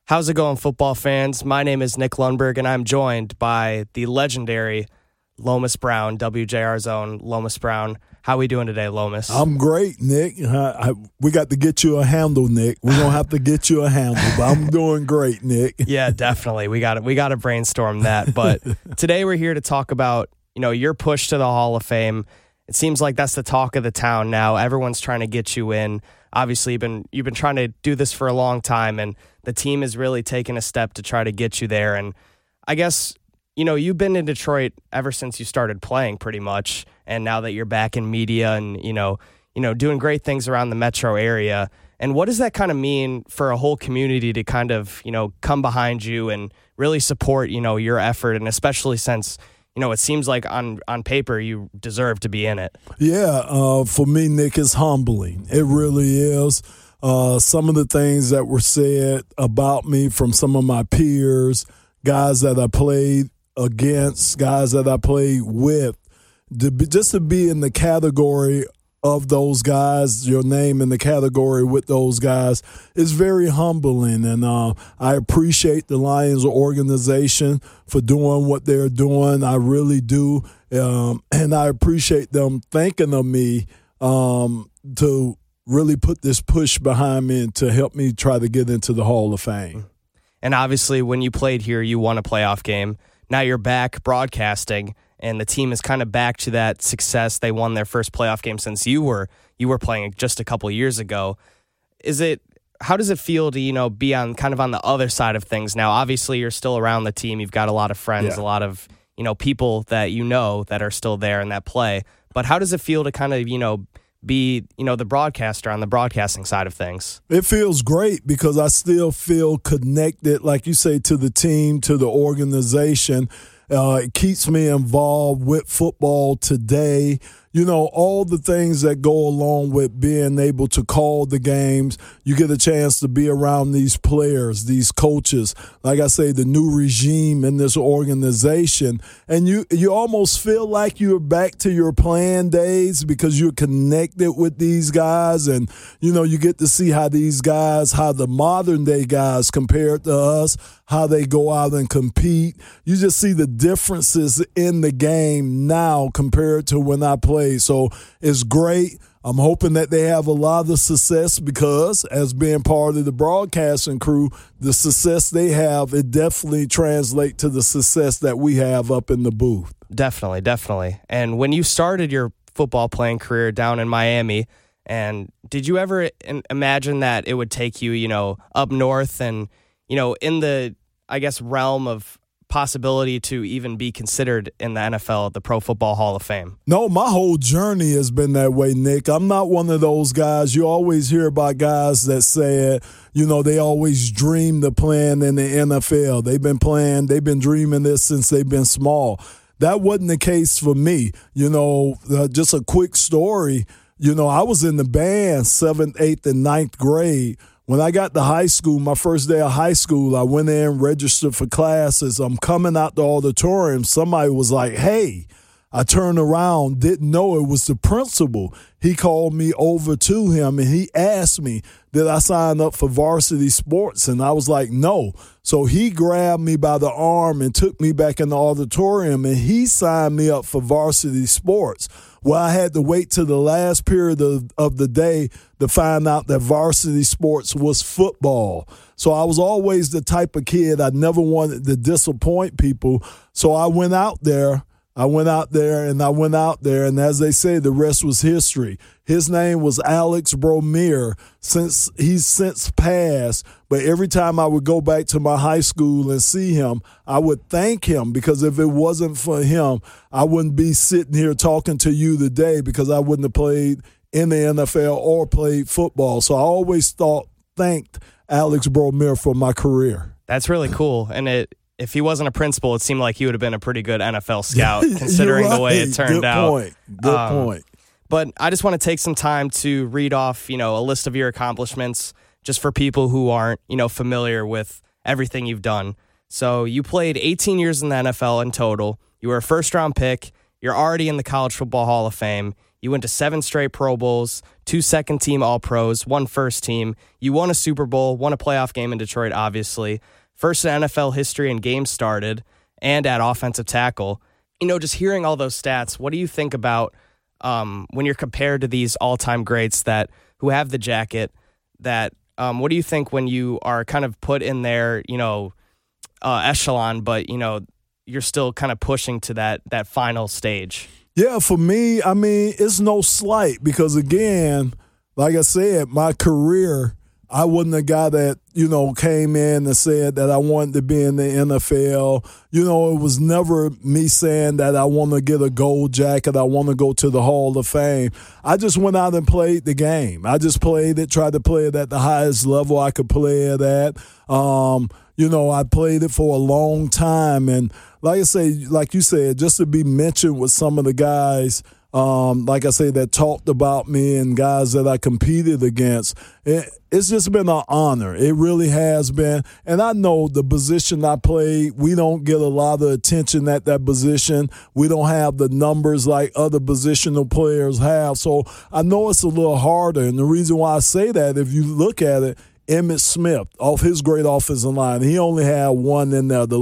How's it going, football fans? My name is Nick Lundberg, and I'm joined by the legendary Lomas Brown, WJR's own Lomas Brown. How we doing today, Lomas? I'm great, Nick. We got to get you a handle, Nick. We're going to have to get you a handle, but I'm doing great, Nick. Yeah, definitely. We got to brainstorm that. But today we're here to talk about, your push to the Hall of Fame. It seems like that's the talk of the town now. Everyone's trying to get you in. Obviously, you've been trying to do this for a long time, and the team has really taken a step to try to get you there. And I guess, you've been in Detroit ever since you started playing pretty much. And now that you're back in media and, doing great things around the metro area. And what does that kind of mean for a whole community to kind of, come behind you and really support, your effort? And especially since, it seems like on paper you deserve to be in it. Yeah, for me, Nick, it's humbling. It really is. Some of the things that were said about me from some of my peers, guys that I played against, guys that I played with, just to be in the category of those guys, your name in the category with those guys, is very humbling. And I appreciate the Lions organization for doing what they're doing. I really do. And I appreciate them thinking of me to really put this push behind me and to help me try to get into the Hall of Fame. And obviously, when you played here, you won a playoff game. Now you're back broadcasting, and the team is kind of back to that success. They won their first playoff game since you were playing just a couple years ago. How does it feel to, be on the other side of things now? Obviously, you're still around the team. You've got a lot of friends, a lot of, people that that are still there in that play. But how does it feel to kind of, be, the broadcaster on the broadcasting side of things? It feels great because I still feel connected, like you say, to the team, to the organization. It keeps me involved with football today. All the things that go along with being able to call the games. You get a chance to be around these players, these coaches, like I say, the new regime in this organization. And you almost feel like you're back to your playing days because you're connected with these guys. And, you get to see how these guys, how the modern day guys compared to us, how they go out and compete. You just see the differences in the game now compared to when I played. So it's great. I'm hoping that they have a lot of success because as being part of the broadcasting crew, the success they have, it definitely translates to the success that we have up in the booth. Definitely. And when you started your football playing career down in Miami, and did you ever imagine that it would take you, up north and, in the, realm of possibility to even be considered in the NFL, the Pro Football Hall of Fame? No, my whole journey has been that way, Nick. I'm not one of those guys. You always hear about guys that say, they always dreamed of playing in the NFL. They've been dreaming this since they've been small. That wasn't the case for me. Just a quick story. I was in the band 7th, 8th, and 9th grade. When I got to high school, my first day of high school, I went in, registered for classes. I'm coming out the auditorium. Somebody was like, hey. I turned around, didn't know it was the principal. He called me over to him, and he asked me, did I sign up for varsity sports? And I was like, no. So he grabbed me by the arm and took me back in the auditorium, and he signed me up for varsity sports. Well, I had to wait till the last period of the day to find out that varsity sports was football. So I was always the type of kid I never wanted to disappoint people. So I went out there, and as they say, the rest was history. His name was Alex Bromere. He's since passed, but every time I would go back to my high school and see him, I would thank him because if it wasn't for him, I wouldn't be sitting here talking to you today because I wouldn't have played in the NFL or played football. So I always thanked Alex Bromere for my career. That's really cool, and if he wasn't a principal, it seemed like he would have been a pretty good NFL scout, considering the way it turned out. Good point. But I just want to take some time to read off, a list of your accomplishments, just for people who aren't, familiar with everything you've done. So you played 18 years in the NFL in total. You were a first-round pick. You're already in the College Football Hall of Fame. You went to 7 straight Pro Bowls, 2 second-team All-Pros, 1 first-team. You won a Super Bowl, won a playoff game in Detroit, obviously. First in NFL history in games started, and at offensive tackle. Just hearing all those stats, what do you think about when you're compared to these all-time greats who have the jacket? What do you think when you are kind of put in their, echelon, but, you're still kind of pushing to that final stage? Yeah, for me, it's no slight because, again, like I said, my career, I wasn't a guy that, came in and said that I wanted to be in the NFL. It was never me saying that I want to get a gold jacket, I want to go to the Hall of Fame. I just went out and played the game. I just played it, tried to play it at the highest level I could play it at. I played it for a long time. And like you said, just to be mentioned with some of the guys, like I say, that talked about me and guys that I competed against, it's just been an honor. It really has been. And I know the position I played, we don't get a lot of attention at that position. We don't have the numbers like other positional players have. So I know it's a little harder. And the reason why I say that, if you look at it, Emmitt Smith, off his great offensive line, he only had one in there, the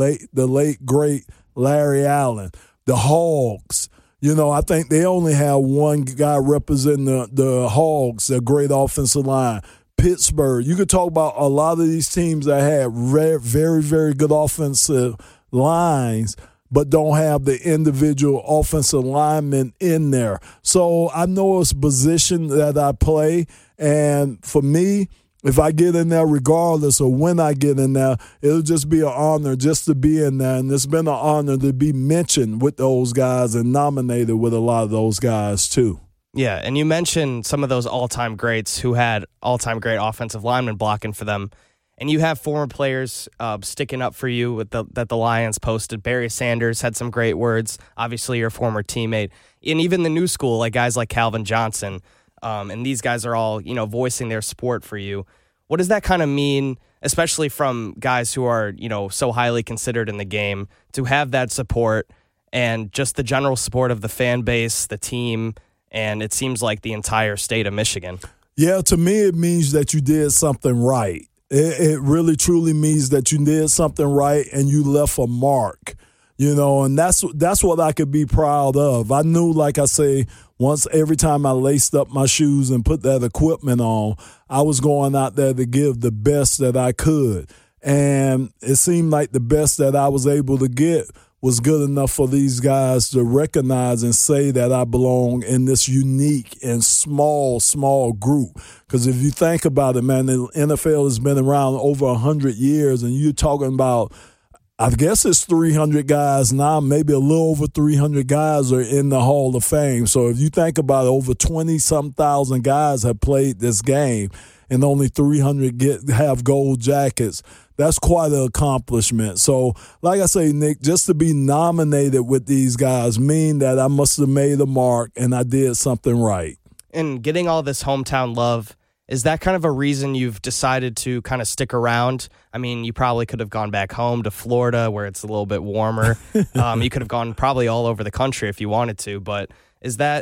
late great Larry Allen. The Hogs, I think they only have one guy representing the Hogs, their great offensive line. Pittsburgh, you could talk about a lot of these teams that have very, very good offensive lines, but don't have the individual offensive linemen in there. So I know it's position that I play, and for me, if I get in there, regardless of when I get in there, it'll just be an honor just to be in there. And it's been an honor to be mentioned with those guys and nominated with a lot of those guys, too. Yeah, and you mentioned some of those all-time greats who had all-time great offensive linemen blocking for them. And you have former players sticking up for you that the Lions posted. Barry Sanders had some great words. Obviously, your former teammate. And even the new school, like guys like Calvin Johnson. And these guys are all, voicing their support for you. What does that kind of mean, especially from guys who are, so highly considered in the game, to have that support and just the general support of the fan base, the team, and it seems like the entire state of Michigan? Yeah, to me, it means that you did something right. It really, truly means that you did something right and you left a mark. And that's what I could be proud of. I knew, like I say, every time I laced up my shoes and put that equipment on, I was going out there to give the best that I could. And it seemed like the best that I was able to get was good enough for these guys to recognize and say that I belong in this unique and small group. Because if you think about it, man, the NFL has been around over 100 years, and you're talking about, I guess it's 300 guys now, maybe a little over 300 guys are in the Hall of Fame. So if you think about it, over 20-some thousand guys have played this game and only 300 have gold jackets. That's quite an accomplishment. So like I say, Nick, just to be nominated with these guys mean that I must have made a mark and I did something right. And getting all this hometown love, is that kind of a reason you've decided to kind of stick around? I mean, you probably could have gone back home to Florida where it's a little bit warmer. You could have gone probably all over the country if you wanted to. But is that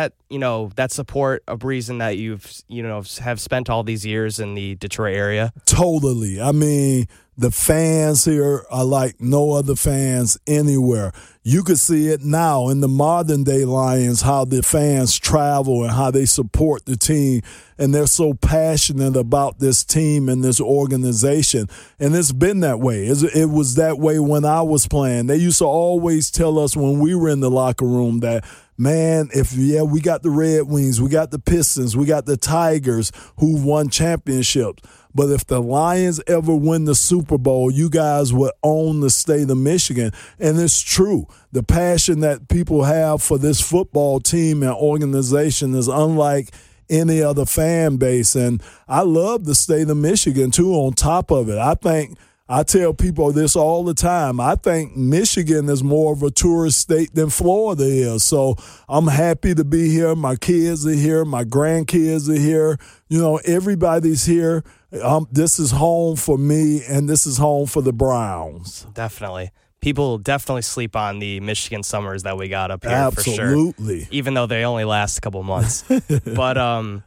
that support a reason that you've have spent all these years in the Detroit area? Totally. I mean, the fans here are like no other fans anywhere. You could see it now in the modern day Lions, how the fans travel and how they support the team. And they're so passionate about this team and this organization. And it's been that way. It was that way when I was playing. They used to always tell us when we were in the locker room that, man, we got the Red Wings, we got the Pistons, we got the Tigers who won championships. But if the Lions ever win the Super Bowl, you guys would own the state of Michigan. And it's true. The passion that people have for this football team and organization is unlike any other fan base. And I love the state of Michigan, too, on top of it. I tell people this all the time. I think Michigan is more of a tourist state than Florida is. So I'm happy to be here. My kids are here. My grandkids are here. Everybody's here. This is home for me, and this is home for the Browns. Definitely. people definitely sleep on the Michigan summers that we got up here. Absolutely. For sure, even though they only last a couple months. But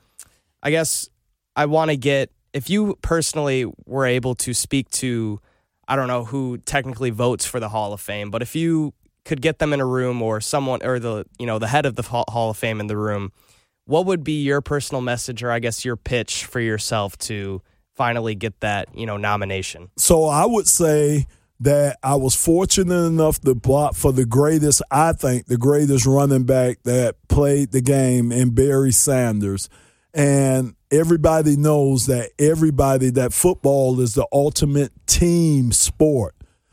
I guess I want to get, if you personally were able to speak to, I don't know who technically votes for the Hall of Fame, but if you could get them in a room, or someone, or the head of the Hall of Fame in the room, what would be your personal message, or I guess your pitch for yourself to finally get that, nomination? So I would say that I was fortunate enough to block for the greatest running back that played the game in Barry Sanders. And everybody knows that football is the ultimate team sport.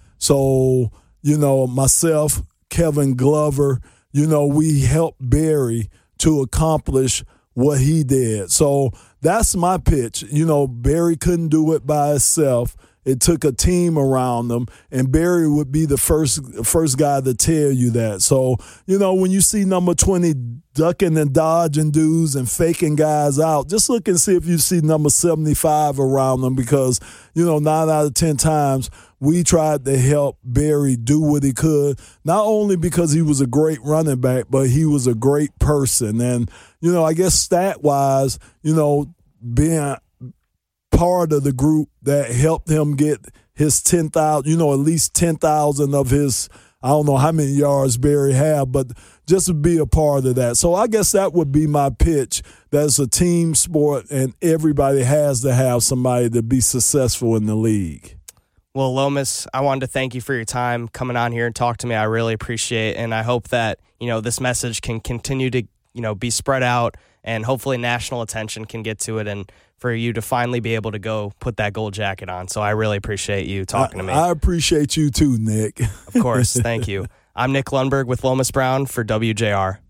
So, myself, Kevin Glover, we helped Barry to accomplish what he did. So that's my pitch. Barry couldn't do it by himself. It took a team around him, and Barry would be the first guy to tell you that. So, when you see number 20 ducking and dodging dudes and faking guys out, just look and see if you see number 75 around them, because, 9 out of 10 times we tried to help Barry do what he could, not only because he was a great running back, but he was a great person. And, I guess stat-wise, being part of the group that helped him get his 10,000, at least 10,000 of his, I don't know how many yards Barry had, but just to be a part of that. So I guess that would be my pitch. That's a team sport, and everybody has to have somebody to be successful in the league. Well, Lomas, I wanted to thank you for your time coming on here and talk to me. I really appreciate it, and I hope that, this message can continue to, be spread out, and hopefully national attention can get to it, and for you to finally be able to go put that gold jacket on. So I really appreciate you talking to me. I appreciate you too, Nick. Of course. Thank you. I'm Nick Lundberg with Lomas Brown for WJR.